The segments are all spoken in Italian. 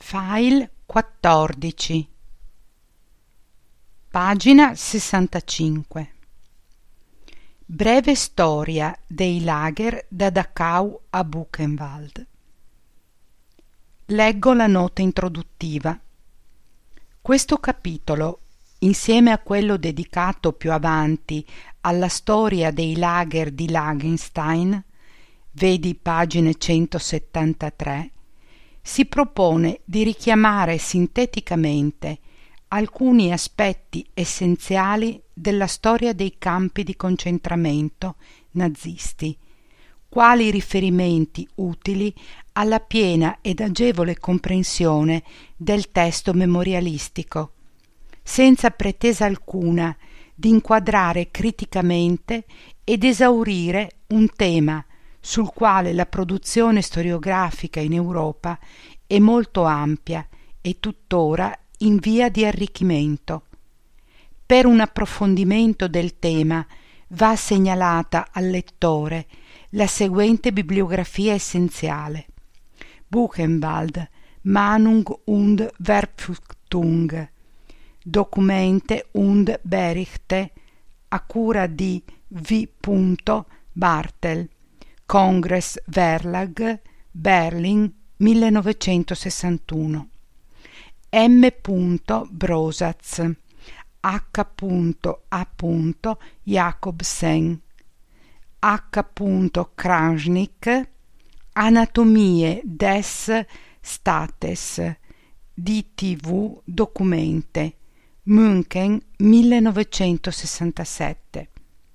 File 14, pagina 65. Breve storia dei lager da Dachau a Buchenwald. Leggo la nota introduttiva. Questo capitolo, insieme a quello dedicato più avanti alla storia dei lager di Lagenstein, vedi pagine 173, si propone di richiamare sinteticamente alcuni aspetti essenziali della storia dei campi di concentramento nazisti, quali riferimenti utili alla piena ed agevole comprensione del testo memorialistico, senza pretesa alcuna di inquadrare criticamente ed esaurire un tema sul quale la produzione storiografica in Europa è molto ampia e tuttora in via di arricchimento. Per un approfondimento del tema va segnalata al lettore la seguente bibliografia essenziale: Buchenwald, Mahnung und Verpflichtung, Dokumente und Berichte, a cura di V. Bartel, Congress Verlag, Berlin 1961. M. Brosatz, H. A. Jacobsen, H. Krajnik, Anatomie des Staates, DTV Dokumente, München 1967.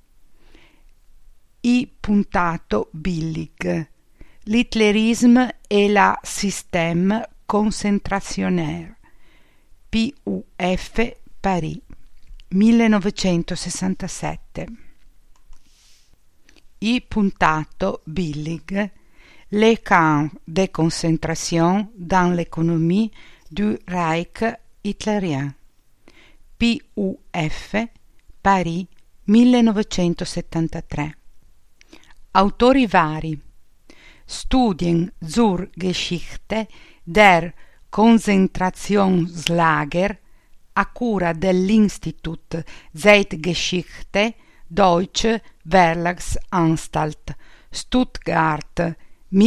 I. Billig, L'Hitlérisme et la Système concentrationnaire, PUF Paris 1967. I. Billig, Les camps de concentration dans l'économie du Reich hitlérien, PUF Paris 1973. Autori vari: Studien zur Geschichte der Konzentrationslager, a cura dell'Institut Zeitgeschichte Deutsche Verlagsanstalt, Stuttgart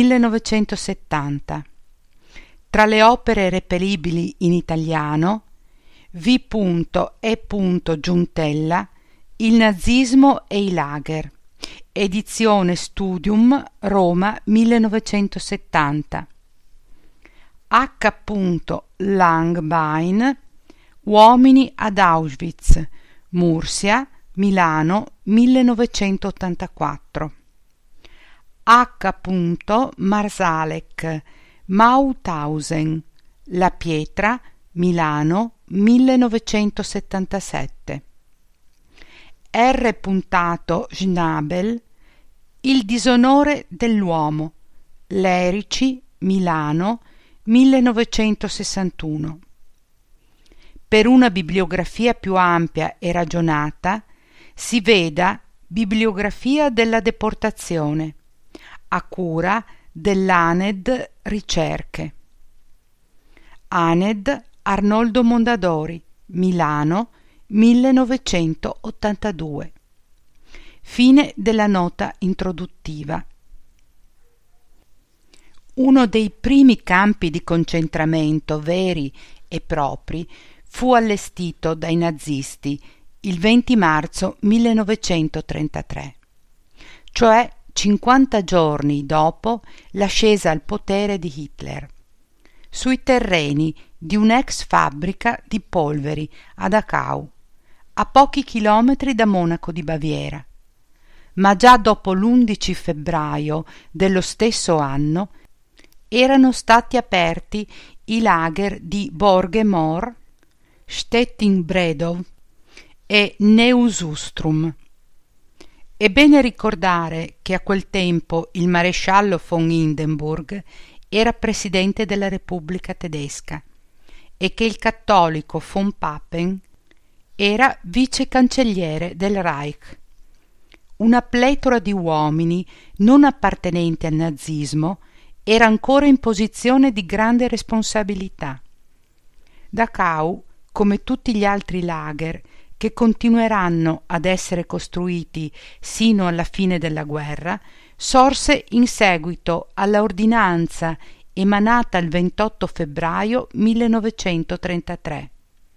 1970. Tra le opere reperibili in italiano: V. E. Giuntella, Il nazismo e i lager, edizione Studium, Roma 1970. H. Langbein, Uomini ad Auschwitz, Mursia, Milano 1984. H. Marsalek, Mauthausen, La pietra, Milano 1977. R. Schnabel, Il disonore dell'uomo, Lerici, Milano 1961. Per una bibliografia più ampia e ragionata si veda Bibliografia della deportazione, a cura dell'ANED Ricerche. ANED Arnoldo Mondadori, Milano 1982. Fine della nota introduttiva. Uno dei primi campi di concentramento veri e propri fu allestito dai nazisti il 20 marzo 1933, cioè 50 giorni dopo l'ascesa al potere di Hitler, sui terreni di un'ex fabbrica di polveri a Dachau, a pochi chilometri da Monaco di Baviera. Ma già dopo l'11 febbraio dello stesso anno erano stati aperti i lager di Borge-Moor, Stettin-Bredow e Neusustrum. È bene ricordare che a quel tempo il maresciallo von Hindenburg era presidente della Repubblica tedesca e che il cattolico von Papen era vice cancelliere del Reich. Una pletora di uomini non appartenenti al nazismo era ancora in posizione di grande responsabilità. Dachau, come tutti gli altri lager che continueranno ad essere costruiti sino alla fine della guerra, sorse in seguito alla ordinanza emanata il 28 febbraio 1933.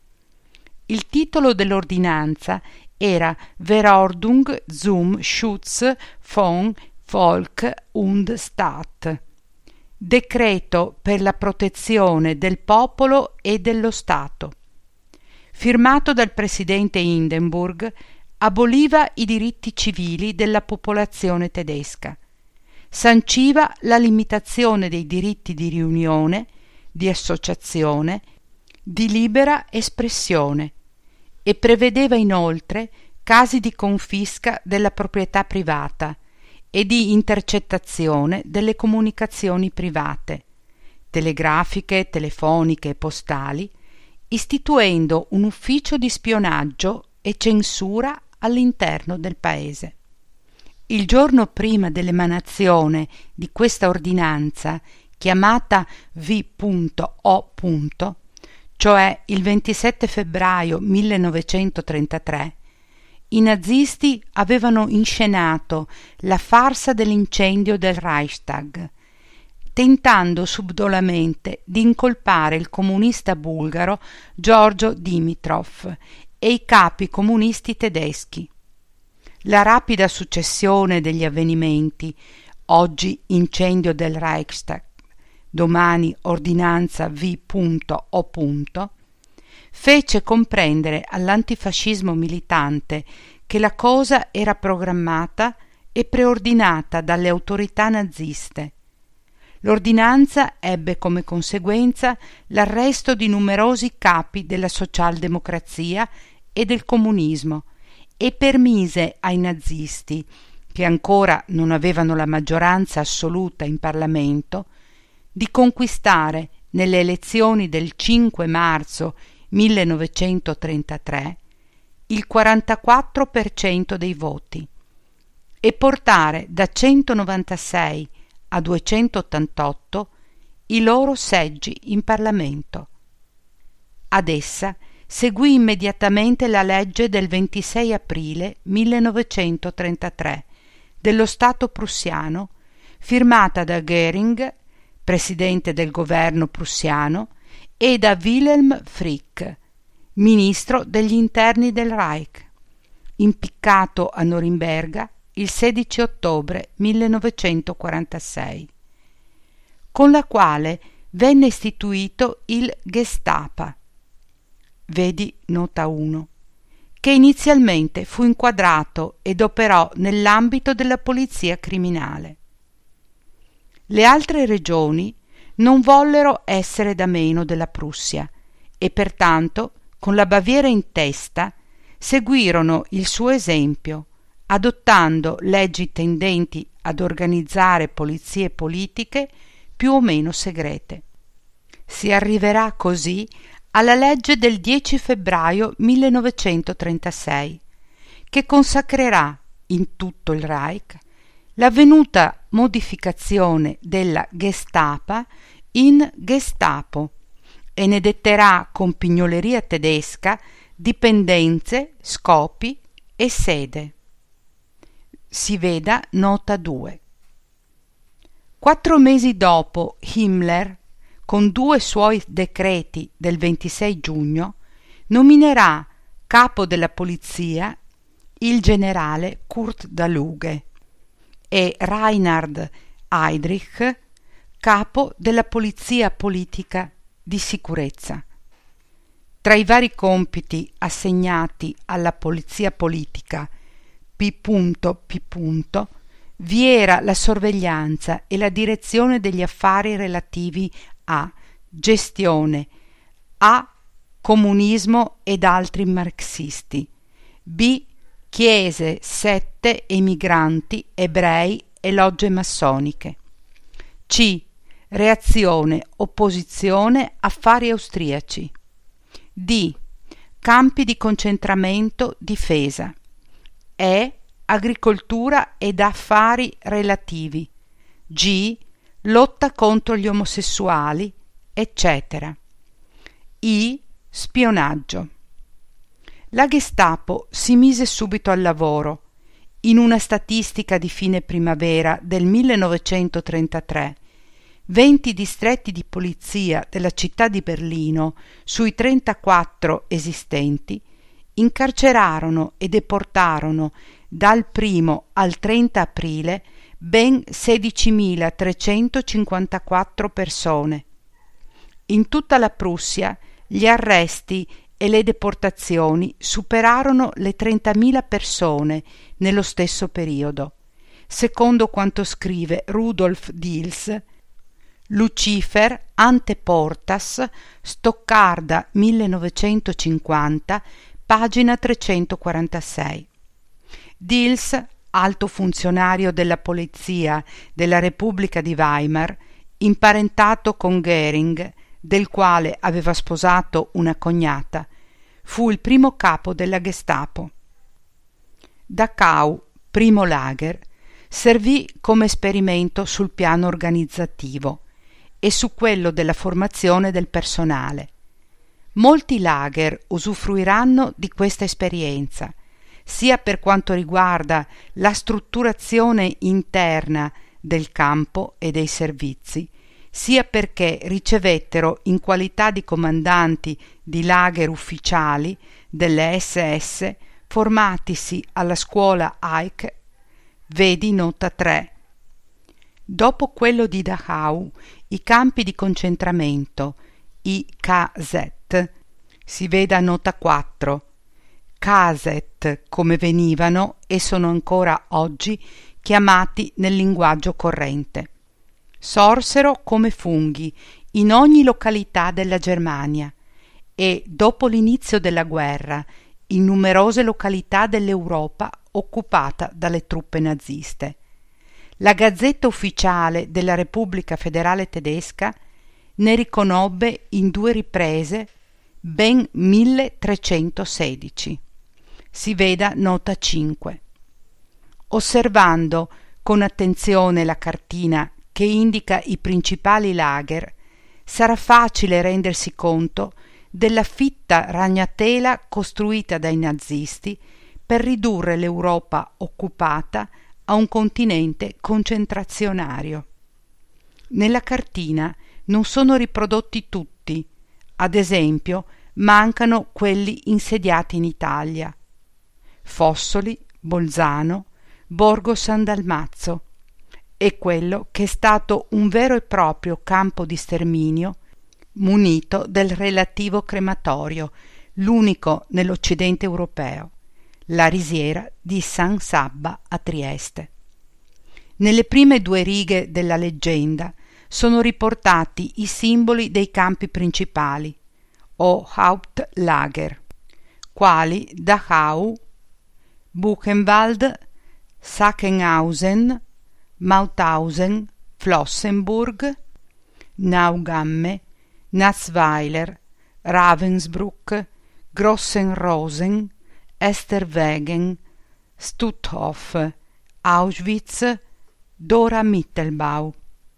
Il titolo dell'ordinanza era Verordnung zum Schutz von Volk und Staat, decreto per la protezione del popolo e dello Stato. Firmato dal presidente Hindenburg, aboliva i diritti civili della popolazione tedesca, sanciva la limitazione dei diritti di riunione, di associazione, di libera espressione e prevedeva inoltre casi di confisca della proprietà privata e di intercettazione delle comunicazioni private, telegrafiche, telefoniche e postali, istituendo un ufficio di spionaggio e censura all'interno del paese. Il giorno prima dell'emanazione di questa ordinanza, chiamata V.O., cioè il 27 febbraio 1933, i nazisti avevano inscenato la farsa dell'incendio del Reichstag, tentando subdolamente di incolpare il comunista bulgaro Giorgio Dimitrov e i capi comunisti tedeschi. La rapida successione degli avvenimenti, oggi incendio del Reichstag, domani ordinanza V.O., fece comprendere all'antifascismo militante che la cosa era programmata e preordinata dalle autorità naziste. L'ordinanza ebbe come conseguenza l'arresto di numerosi capi della socialdemocrazia e del comunismo e permise ai nazisti, che ancora non avevano la maggioranza assoluta in Parlamento, di conquistare nelle elezioni del 5 marzo 1933 il 44% dei voti e portare da 196 a 288 i loro seggi in Parlamento. Ad essa seguì immediatamente la legge del 26 aprile 1933 dello Stato prussiano, firmata da Göring, presidente del governo prussiano, e da Wilhelm Frick, ministro degli interni del Reich, impiccato a Norimberga il 16 ottobre 1946, con la quale venne istituito il Gestapo, vedi nota 1, che inizialmente fu inquadrato ed operò nell'ambito della polizia criminale. Le altre regioni non vollero essere da meno della Prussia e pertanto, con la Baviera in testa, seguirono il suo esempio, adottando leggi tendenti ad organizzare polizie politiche più o meno segrete. Si arriverà così alla legge del 10 febbraio 1936, che consacrerà in tutto il Reich l'avvenuta modificazione della Gestapo in Gestapo e ne detterà con pignoleria tedesca dipendenze, scopi e sede. Si veda nota 2. 4 mesi dopo, Himmler, con 2 suoi decreti del 26 giugno, nominerà capo della polizia il generale Kurt Daluge e Reinhard Heydrich capo della polizia politica di sicurezza. Tra i vari compiti assegnati alla polizia politica P.P. vi era la sorveglianza e la direzione degli affari relativi a gestione A. Comunismo ed altri marxisti, B. Chiese, sette, emigranti, ebrei e logge massoniche, C. Reazione, opposizione, affari austriaci, D. Campi di concentramento, difesa, E. Agricoltura ed affari relativi, G. lotta contro gli omosessuali, eccetera. I. Spionaggio. La Gestapo si mise subito al lavoro. In una statistica di fine primavera del 1933, 20 distretti di polizia della città di Berlino, sui 34 esistenti, incarcerarono e deportarono dal 1 al 30 aprile ben 16.354 persone. In tutta la Prussia gli arresti e le deportazioni superarono le 30.000 persone nello stesso periodo, secondo quanto scrive Rudolf Diels, Lucifer ante portas, Stoccarda 1950, pagina 346. Diels, alto funzionario della polizia della Repubblica di Weimar, imparentato con Göring, del quale aveva sposato una cognata, fu il primo capo della Gestapo. Dachau, primo lager, servì come esperimento sul piano organizzativo e su quello della formazione del personale. Molti lager usufruiranno di questa esperienza, sia per quanto riguarda la strutturazione interna del campo e dei servizi, sia perché ricevettero in qualità di comandanti di lager ufficiali delle SS formatisi alla scuola Eich, vedi nota 3. Dopo quello di Dachau, i campi di concentramento, i KZ, si veda nota 4, KZ come venivano e sono ancora oggi chiamati nel linguaggio corrente. Sorsero come funghi in ogni località della Germania e, dopo l'inizio della guerra, in numerose località dell'Europa occupata dalle truppe naziste. La Gazzetta Ufficiale della Repubblica Federale Tedesca ne riconobbe in 2 riprese ben 1316. Si veda nota 5. Osservando con attenzione la cartina che indica i principali lager, sarà facile rendersi conto della fitta ragnatela costruita dai nazisti per ridurre l'Europa occupata a un continente concentrazionario. Nella cartina non sono riprodotti tutti, ad esempio mancano quelli insediati in Italia: Fossoli, Bolzano, Borgo San Dalmazzo, e quello che è stato un vero e proprio campo di sterminio munito del relativo crematorio, l'unico nell'Occidente europeo, la risiera di San Sabba a Trieste. Nelle prime 2 righe della leggenda sono riportati i simboli dei campi principali, o Hauptlager, quali Dachau, Buchenwald, Sachsenhausen, Mauthausen, Flossenburg, Naugamme, Natzweiler, Ravensbrück, Grossenrosen, Esterwegen, Stutthof, Auschwitz, Dora-Mittelbau.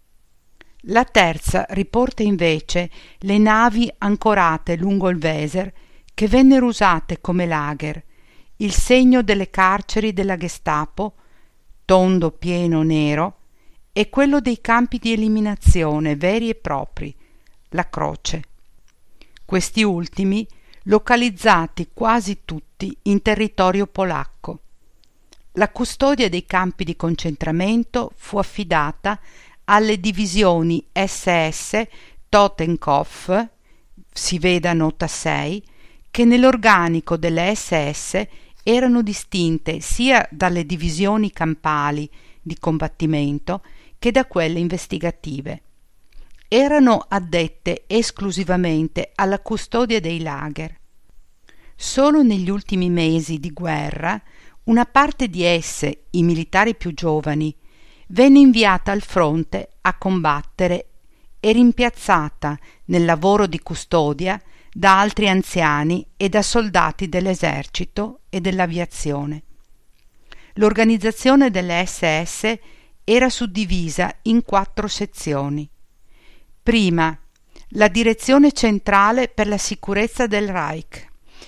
La terza riporta invece le navi ancorate lungo il Weser che vennero usate come lager, il segno delle carceri della Gestapo, tondo pieno nero, e quello dei campi di eliminazione veri e propri, la croce. Questi ultimi localizzati quasi tutti in territorio polacco. La custodia dei campi di concentramento fu affidata alle divisioni SS Totenkopf, si veda nota 6, che nell'organico delle SS erano distinte sia dalle divisioni campali di combattimento che da quelle investigative. Erano addette esclusivamente alla custodia dei lager. Solo negli ultimi mesi di guerra una parte di esse, i militari più giovani, venne inviata al fronte a combattere e rimpiazzata nel lavoro di custodia da altri anziani e da soldati dell'esercito e dell'aviazione. L'organizzazione delle SS era suddivisa in 4 sezioni. Prima, la Direzione Centrale per la Sicurezza del Reich,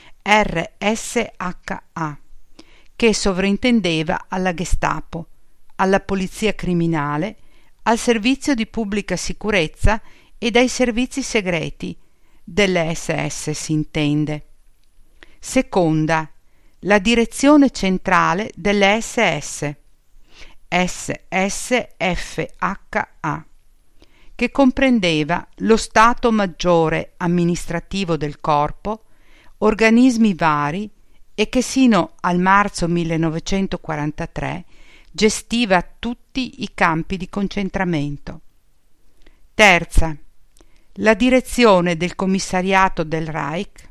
RSHA, che sovrintendeva alla Gestapo, alla Polizia Criminale, al Servizio di Pubblica Sicurezza ed ai servizi segreti, delle SS si intende. Seconda, la Direzione Centrale delle SS, SSFHA, che comprendeva lo Stato Maggiore amministrativo del corpo, organismi vari e che sino al marzo 1943 gestiva tutti i campi di concentramento. Terza, la direzione del Commissariato del Reich,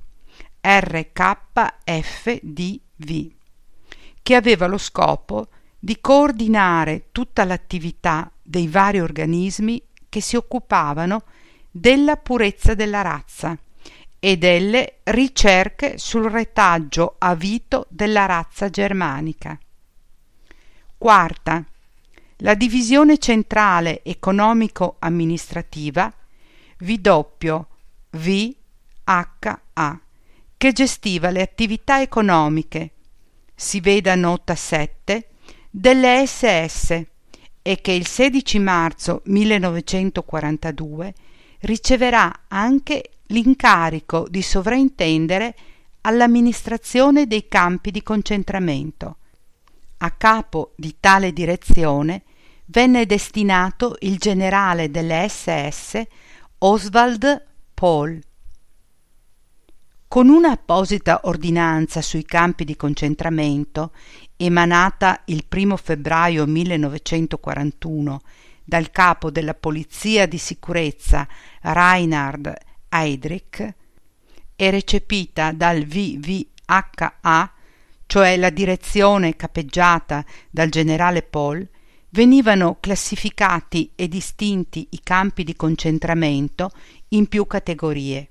RKFDV, che aveva lo scopo di coordinare tutta l'attività dei vari organismi che si occupavano della purezza della razza e delle ricerche sul retaggio avito della razza germanica. Quarta, la divisione centrale economico-amministrativa VWHA, che gestiva le attività economiche, si veda nota 7, delle SS e che il 16 marzo 1942 riceverà anche l'incarico di sovrintendere all'amministrazione dei campi di concentramento. A capo di tale direzione venne destinato il generale delle SS Oswald Pohl. Con una apposita ordinanza sui campi di concentramento, emanata il 1 febbraio 1941 dal capo della Polizia di Sicurezza Reinhard Heydrich e recepita dal VWHA, cioè la direzione capeggiata dal generale Pohl, venivano classificati e distinti i campi di concentramento in più categorie: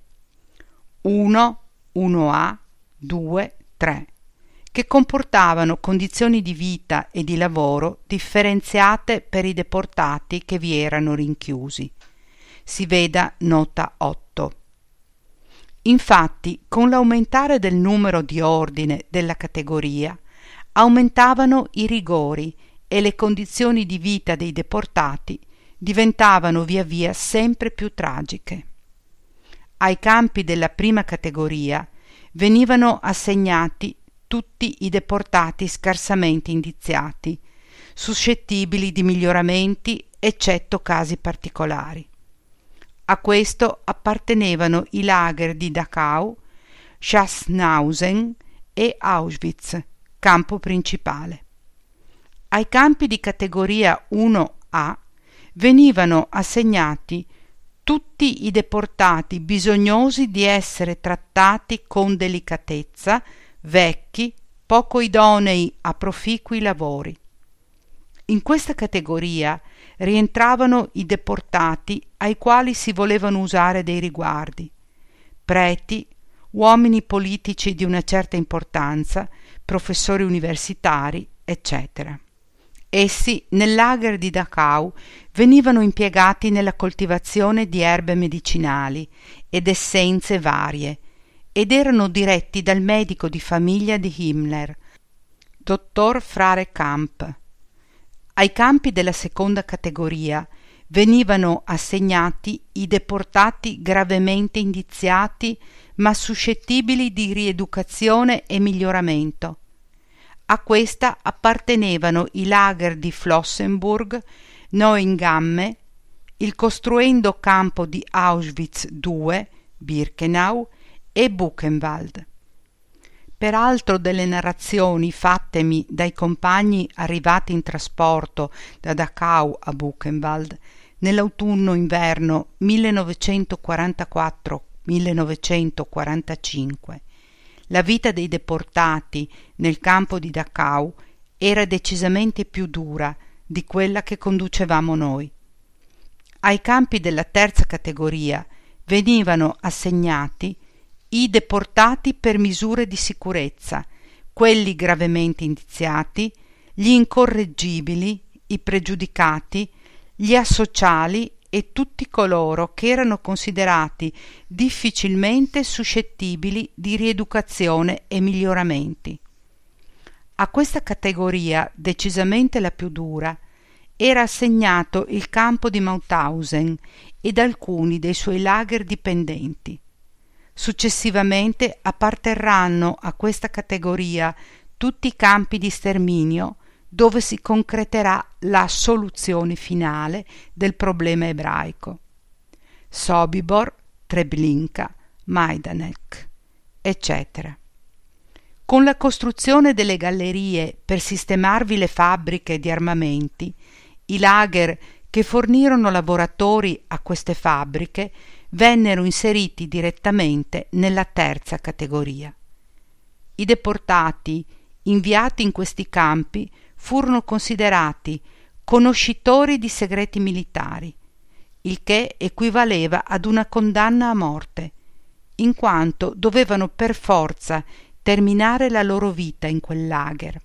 1, 1A, 2, 3, che comportavano condizioni di vita e di lavoro differenziate per i deportati che vi erano rinchiusi. Si veda nota 8. Infatti, con l'aumentare del numero di ordine della categoria, aumentavano i rigori e le condizioni di vita dei deportati diventavano via via sempre più tragiche. Ai campi della prima categoria venivano assegnati tutti i deportati scarsamente indiziati, suscettibili di miglioramenti eccetto casi particolari. A questo appartenevano i lager di Dachau, Sachsenhausen e Auschwitz, campo principale. Ai campi di categoria 1A venivano assegnati tutti i deportati bisognosi di essere trattati con delicatezza, vecchi, poco idonei a proficui lavori. In questa categoria rientravano i deportati ai quali si volevano usare dei riguardi: preti, uomini politici di una certa importanza, professori universitari, eccetera. Essi nel lager di Dachau venivano impiegati nella coltivazione di erbe medicinali ed essenze varie ed erano diretti dal medico di famiglia di Himmler, dottor Frare Kamp. Ai campi della seconda categoria venivano assegnati i deportati gravemente indiziati ma suscettibili di rieducazione e miglioramento. A questa appartenevano i lager di Flossenburg, Neuengamme, il costruendo campo di Auschwitz II, Birkenau e Buchenwald. Peraltro delle narrazioni fattemi dai compagni arrivati in trasporto da Dachau a Buchenwald nell'autunno-inverno 1944-1945, la vita dei deportati nel campo di Dachau era decisamente più dura di quella che conducevamo noi. Ai campi della terza categoria venivano assegnati i deportati per misure di sicurezza, quelli gravemente indiziati, gli incorreggibili, i pregiudicati, gli asociali e tutti coloro che erano considerati difficilmente suscettibili di rieducazione e miglioramenti. A questa categoria, decisamente la più dura, era assegnato il campo di Mauthausen ed alcuni dei suoi lager dipendenti. Successivamente apparterranno a questa categoria tutti i campi di sterminio dove si concreterà la soluzione finale del problema ebraico. Sobibor, Treblinka, Majdanek, eccetera. Con la costruzione delle gallerie per sistemarvi le fabbriche di armamenti, i lager che fornirono lavoratori a queste fabbriche vennero inseriti direttamente nella terza categoria. I deportati inviati in questi campi furono considerati conoscitori di segreti militari, il che equivaleva ad una condanna a morte, in quanto dovevano per forza terminare la loro vita in quel lager.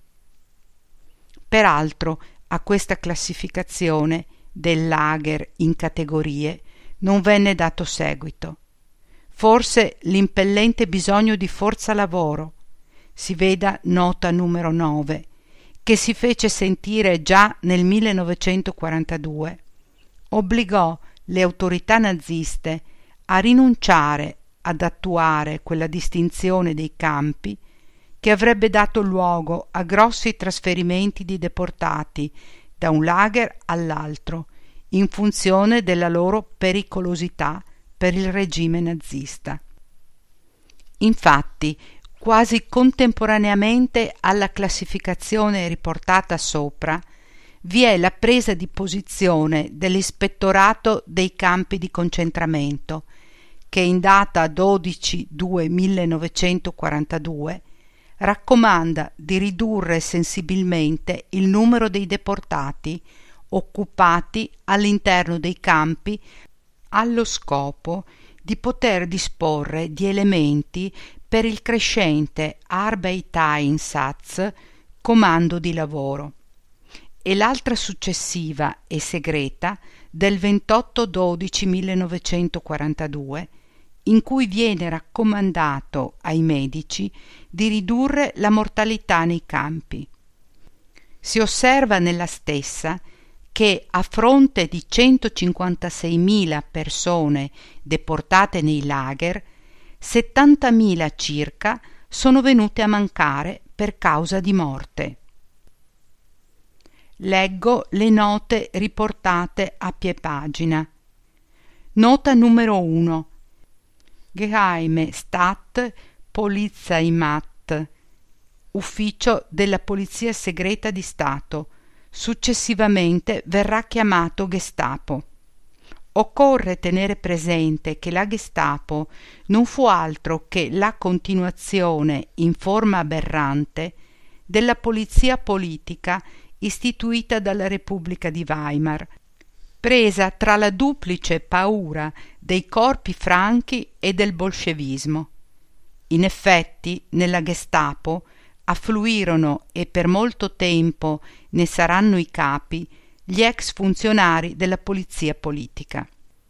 Peraltro, a questa classificazione del lager in categorie non venne dato seguito. Forse l'impellente bisogno di forza lavoro, si veda nota numero 9, che si fece sentire già nel 1942, obbligò le autorità naziste a rinunciare ad attuare quella distinzione dei campi che avrebbe dato luogo a grossi trasferimenti di deportati da un lager all'altro in funzione della loro pericolosità per il regime nazista. Infatti, quasi contemporaneamente alla classificazione riportata sopra, vi è la presa di posizione dell'Ispettorato dei campi di concentramento, che in data 12/2/1942 raccomanda di ridurre sensibilmente il numero dei deportati occupati all'interno dei campi allo scopo di poter disporre di elementi per il crescente Arbeitseinsatz, comando di lavoro, e l'altra successiva e segreta del 28/12/1942, in cui viene raccomandato ai medici di ridurre la mortalità nei campi. Si osserva nella stessa che a fronte di 156.000 persone deportate nei lager, 70.000 circa sono venute a mancare per causa di morte. Leggo le note riportate a pie pagina. Nota numero 1. Geheime Staatspolizeimacht, ufficio della Polizia Segreta di Stato. Successivamente verrà chiamato Gestapo. Occorre tenere presente che la Gestapo non fu altro che la continuazione in forma aberrante della polizia politica istituita dalla Repubblica di Weimar, presa tra la duplice paura dei corpi franchi e del bolscevismo. In effetti, nella Gestapo affluirono, e per molto tempo ne saranno i capi, gli ex funzionari della polizia politica.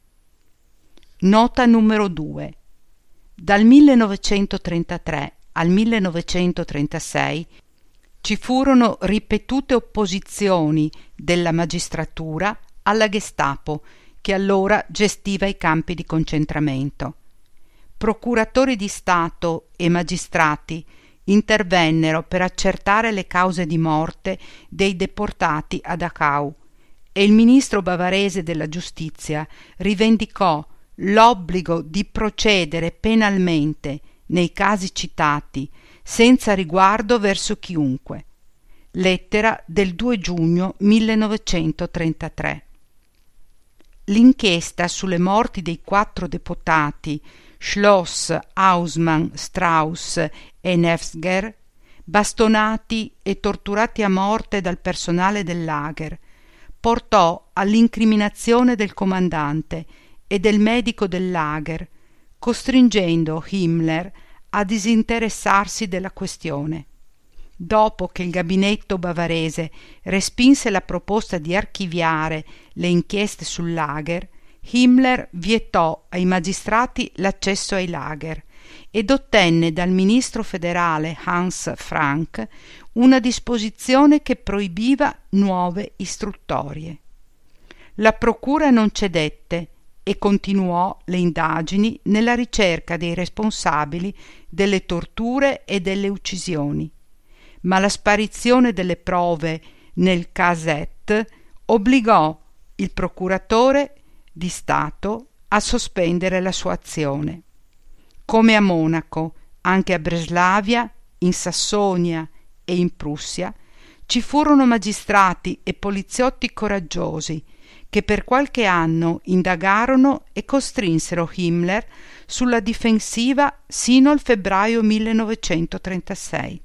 Nota numero 2. Dal 1933 al 1936 ci furono ripetute opposizioni della magistratura alla Gestapo, che allora gestiva i campi di concentramento. Procuratori di Stato e magistrati intervennero per accertare le cause di morte dei deportati a Dachau, e il ministro bavarese della giustizia rivendicò l'obbligo di procedere penalmente nei casi citati senza riguardo verso chiunque. Lettera del 2 giugno 1933. L'inchiesta sulle morti dei 4 deportati Schloss, Hausmann, Strauss e Nefsger, bastonati e torturati a morte dal personale del lager, portò all'incriminazione del comandante e del medico del lager, costringendo Himmler a disinteressarsi della questione. Dopo che il gabinetto bavarese respinse la proposta di archiviare le inchieste sul lager, Himmler vietò ai magistrati l'accesso ai lager ed ottenne dal ministro federale Hans Frank una disposizione che proibiva nuove istruttorie. La procura non cedette e continuò le indagini nella ricerca dei responsabili delle torture e delle uccisioni, ma la sparizione delle prove nel cassette obbligò il procuratore di Stato a sospendere la sua azione. Come a Monaco, anche a Breslavia, in Sassonia e in Prussia ci furono magistrati e poliziotti coraggiosi che per qualche anno indagarono e costrinsero Himmler sulla difensiva sino al febbraio 1936.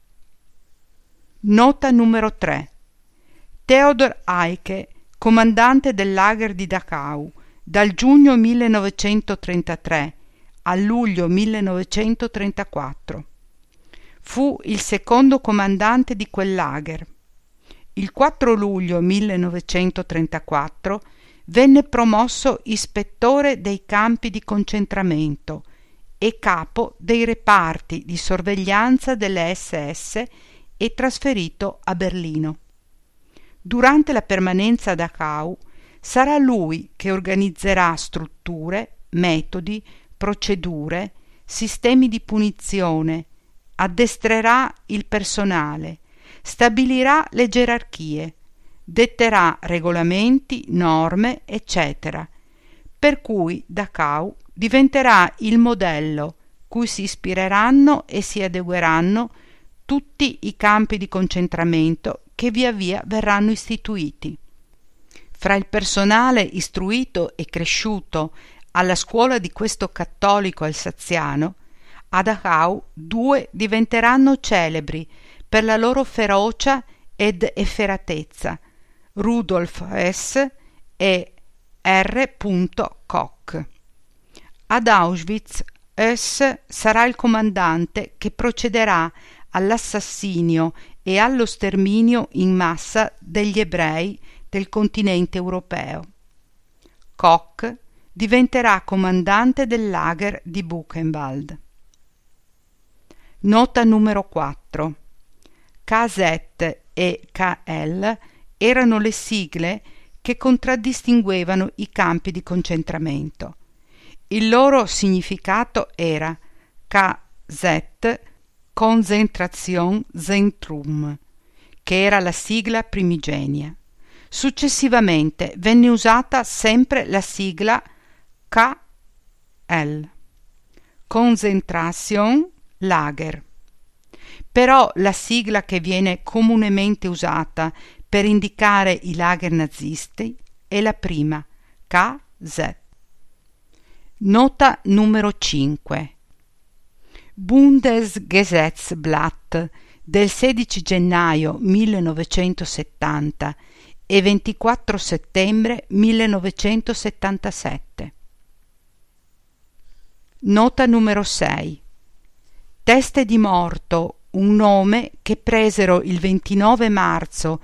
Nota numero 3. Theodor Eicke, comandante del lager di Dachau, dal giugno 1933 al luglio 1934. Fu il secondo comandante di quel lager. Il 4 luglio 1934 venne promosso ispettore dei campi di concentramento e capo dei reparti di sorveglianza delle SS e trasferito a Berlino. Durante la permanenza a Dachau sarà lui che organizzerà strutture, metodi, procedure, sistemi di punizione, addestrerà il personale, stabilirà le gerarchie, detterà regolamenti, norme, eccetera, per cui Dachau diventerà il modello cui si ispireranno e si adegueranno tutti i campi di concentramento che via via verranno istituiti. Fra il personale istruito e cresciuto alla scuola di questo cattolico alsaziano, a Dachau 2 diventeranno celebri per la loro ferocia ed efferatezza, Rudolf Hess e R. Koch. Ad Auschwitz Hess sarà il comandante che procederà all'assassinio e allo sterminio in massa degli ebrei del continente europeo. Koch diventerà comandante del lager di Buchenwald. Nota numero 4. KZ e KL erano le sigle che contraddistinguevano i campi di concentramento. Il loro significato era KZ Konzentrationszentrum, che era la sigla primigenia. Successivamente venne usata sempre la sigla KL, Concentration Lager. Però la sigla che viene comunemente usata per indicare i lager nazisti è la prima, KZ. Nota numero 5. Bundesgesetzblatt del 16 gennaio 1970 e 24 settembre 1977. Nota numero 6. Teste di morto, un nome che presero il 29 marzo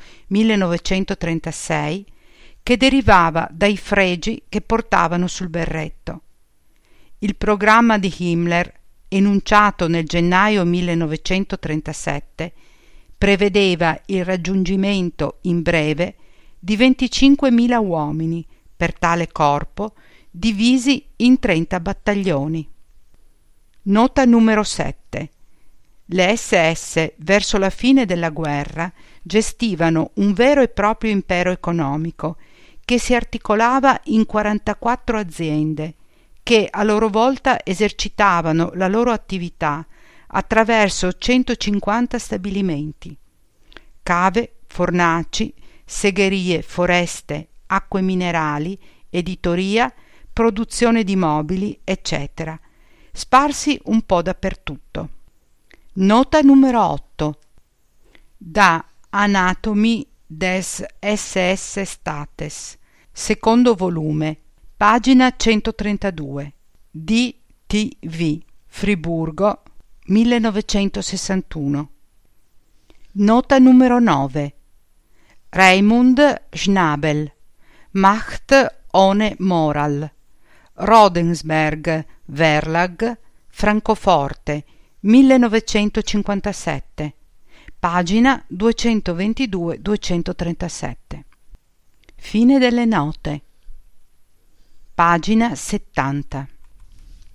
1936, che derivava dai fregi che portavano sul berretto. Il programma di Himmler, enunciato nel gennaio 1937, prevedeva il raggiungimento in breve di 25.000 uomini per tale corpo, divisi in 30 battaglioni. Nota numero 7. Le SS, verso la fine della guerra, gestivano un vero e proprio impero economico che si articolava in 44 aziende che a loro volta esercitavano la loro attività attraverso 150 stabilimenti: cave, fornaci, segherie, foreste, acque minerali, editoria, produzione di mobili, eccetera, sparsi un po' dappertutto. Nota numero 8. Da Anatomie des SS Staates, secondo volume, pagina 132, DTV, Friburgo, 1961. Nota numero 9. Raimund Schnabel, Macht ohne Moral, Rodensberg Verlag, Francoforte, 1957, pagina 222-237. Fine delle note. Pagina 70.